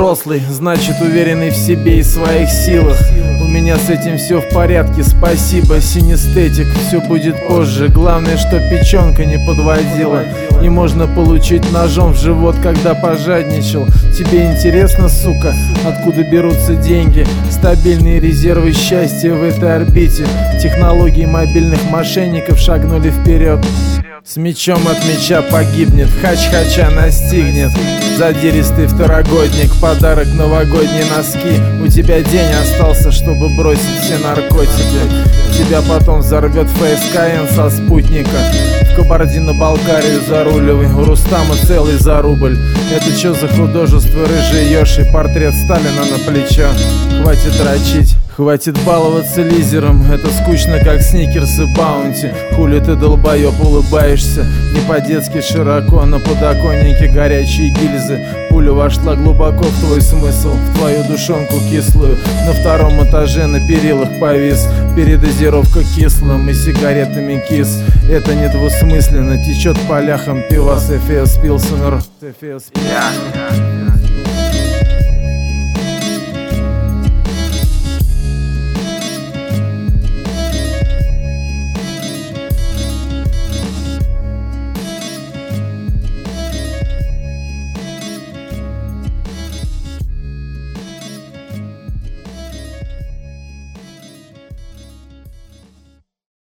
взрослый, значит уверенный в себе и своих силах. У меня с этим все в порядке, спасибо, синестетик. Все будет позже, главное, что печенка не подводила. И можно получить ножом в живот, когда пожадничал. Тебе интересно, сука, откуда берутся деньги? Стабильные резервы счастья в этой орбите. Технологии мобильных мошенников шагнули вперед. С мечом от меча погибнет, хач-хача настигнет. Задиристый второгодник, подарок новогодние носки. У тебя день остался, чтобы бросить все наркотики. Тебя потом взорвет ФСКН со спутника. В Кабардино-Балкарию заруливай, у Рустама целый за рубль. Это чё за художество, рыжий ёши, портрет Сталина на плечо. Хватит дрочить. Хватит баловаться лизером, это скучно, как сникерс и баунти. Хули ты, долбоёб, улыбаешься не по-детски широко, на подоконнике горячие гильзы. Пуля вошла глубоко в твой смысл, в твою душонку кислую. На втором этаже на перилах повис, передозировка кислым и сигаретами кис. Это недвусмысленно, течет по ляхам пивас Эфес Пилсенер.